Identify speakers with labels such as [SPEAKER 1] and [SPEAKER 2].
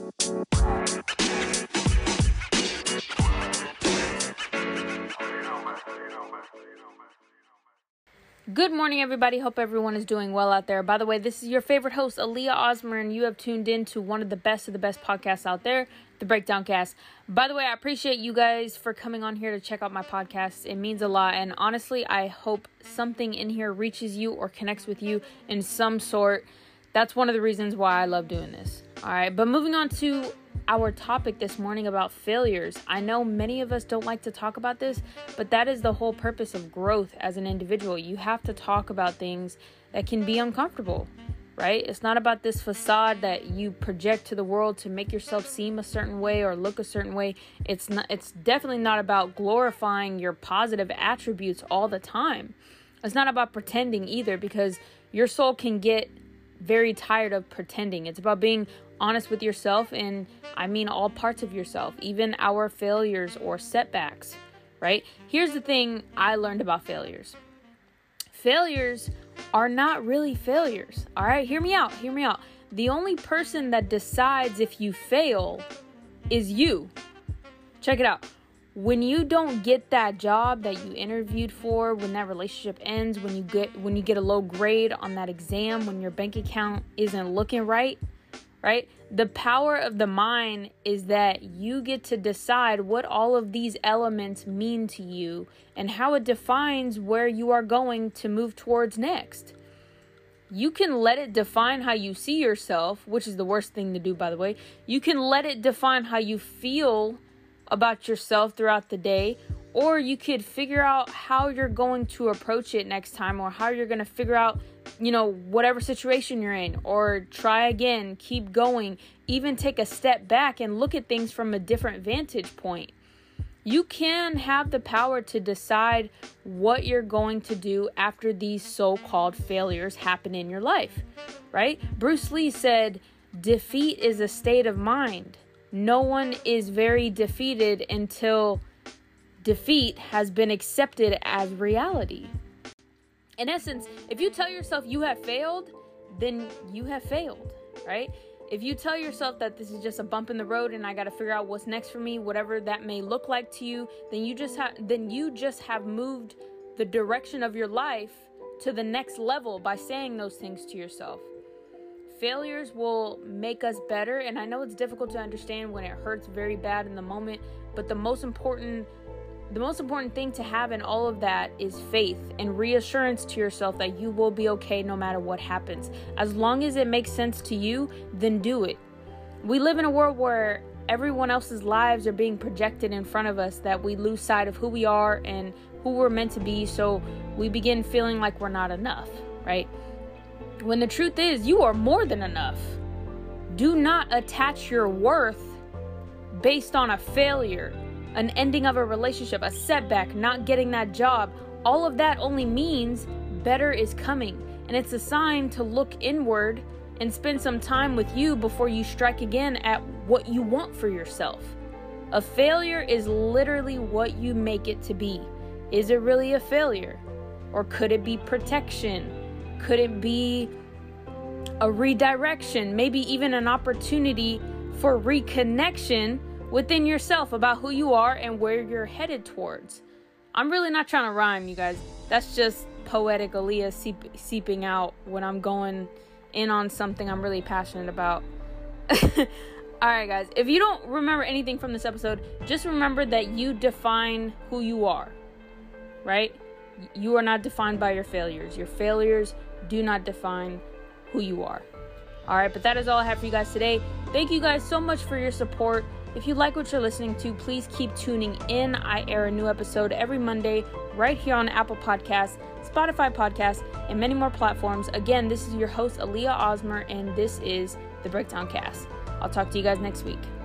[SPEAKER 1] Good morning, everybody. Hope everyone is doing well out there. By the way, this is your favorite host, Aaliyah Osmer, and you have tuned in to one of the best podcasts out there, The Breakdown Cast. By the way, I appreciate you guys for coming on here to check out my podcast. It means a lot, and honestly, I hope something in here reaches you or connects with you in some sort. That's one of the reasons why I love doing this. All right, but moving on to our topic this morning about failures. I know many of us don't like to talk about this, but that is the whole purpose of growth as an individual. You have to talk about things that can be uncomfortable, right? It's not about this facade that you project to the world to make yourself seem a certain way or look a certain way. It's definitely not about glorifying your positive attributes all the time. It's not about pretending either, because your soul can get very tired of pretending. It's about being honest with yourself, and I mean all parts of yourself, even our failures or setbacks, right? Here's the thing I learned about failures. Failures are not really failures, all right? Hear me out. The only person that decides if you fail is you. Check it out. When you don't get that job that you interviewed for, when that relationship ends, when you get a low grade on that exam, when your bank account isn't looking right? The power of the mind is that you get to decide what all of these elements mean to you and how it defines where you are going to move towards next. You can let it define how you see yourself, which is the worst thing to do, by the way. You can let it define how you feel about yourself throughout the day, or you could figure out how you're going to approach it next time, or how you're going to figure out whatever situation you're in, or try again, keep going, even take a step back and look at things from a different vantage point. You can have the power to decide what you're going to do after these so-called failures happen in your life, right? Bruce Lee said, defeat is a state of mind. No one is very defeated until defeat has been accepted as reality. In essence, if you tell yourself you have failed, then you have failed, right? If you tell yourself that this is just a bump in the road and I got to figure out what's next for me, whatever that may look like to you, then you just have moved the direction of your life to the next level by saying those things to yourself. Failures will make us better, and I know it's difficult to understand when it hurts very bad in the moment, but the most important thing to have in all of that is faith and reassurance to yourself that you will be okay no matter what happens. As long as it makes sense to you, then do it. We live in a world where everyone else's lives are being projected in front of us, that we lose sight of who we are and who we're meant to be, so we begin feeling like we're not enough, right? When the truth is, you are more than enough. Do not attach your worth based on a failure, an ending of a relationship, a setback, not getting that job. All of that only means better is coming. And it's a sign to look inward and spend some time with you before you strike again at what you want for yourself. A failure is literally what you make it to be. Is it really a failure? Or could it be protection? Could it be a redirection? Maybe even an opportunity for reconnection within yourself about who you are and where you're headed towards. I'm really not trying to rhyme, you guys. That's just poetic Aaliyah seeping out when I'm going in on something I'm really passionate about. Alright, guys. If you don't remember anything from this episode, just remember that you define who you are, right? You are not defined by your failures. Your failures do not define who you are. Alright, but that is all I have for you guys today. Thank you guys so much for your support. If you like what you're listening to, please keep tuning in. I air a new episode every Monday right here on Apple Podcasts, Spotify Podcasts, and many more platforms. Again, this is your host, Aaliyah Osmer, and this is The Breakdown Cast. I'll talk to you guys next week.